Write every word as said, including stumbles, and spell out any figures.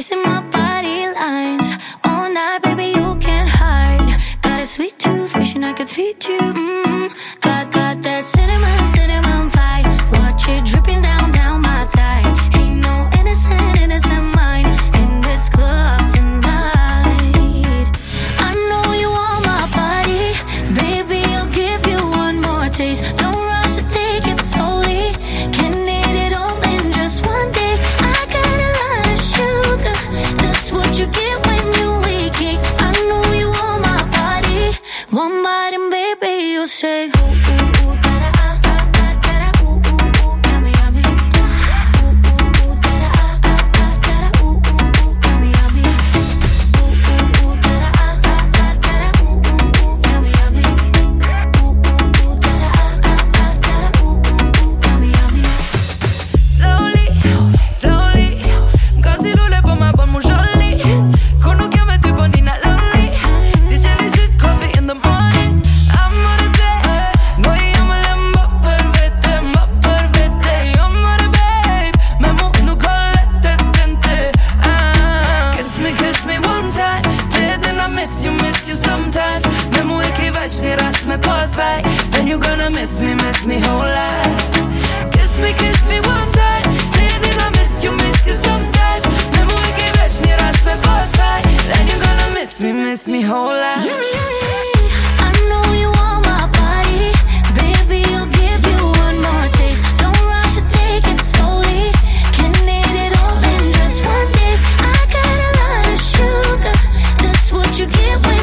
tracing my body lines all night, baby, you can't hide. Got a sweet tooth, wishing I could feed you. Mm-hmm. Got, got that cinnamon, cinnamon vibe. Watch it dripping down, down my thigh. Ain't no innocent, innocent mind in this club tonight. I know you want my body, baby, I'll give you one more taste. Don't rush to take it slowly. Can eat it all in just one day. I got a lot of sugar, that's what you get when you wake it. I know you want my body, one bite and baby, you'll say ooh, ooh, ooh, da-da, ah, ah, ah, da-da, ooh, ooh, ooh, yummy, yummy. Ooh, ooh, ooh, da-da, ah, ah, ah, da-da, ooh, ooh, ooh, yummy, yummy. Ooh, ooh, ooh, da-da, ah, ah, ah, da-da, ooh, ooh, ooh, yummy, yummy. Ooh, ooh, ooh, da-da, ah, ah, ah, da-da, ooh, ooh, ooh, yummy, yummy. Slowly, slowly, così lui le pomma pa' mu jolly. Con un chiame tipo Nina Lonely. Dice li sweet coffee in the morning. Amore te, vogliamo l'embo per vete, mo per vete. Amore babe, me mu nu collette tente. Ah, kiss me, kiss me one time. Didn't I miss you, miss you sometimes. Me mu iki večni raz me pozvaj. Then you gonna miss me, miss me whole life. Kiss me, kiss me one time. Didn't I miss you, miss you sometimes. Me mu iki večni raz me pozvaj. Then you gonna miss me, miss me whole life. I know you want my body, baby, I'll give you one more taste. Don't rush to take it slowly. Can eat it all in just one day. I got a lot of sugar, that's what you get when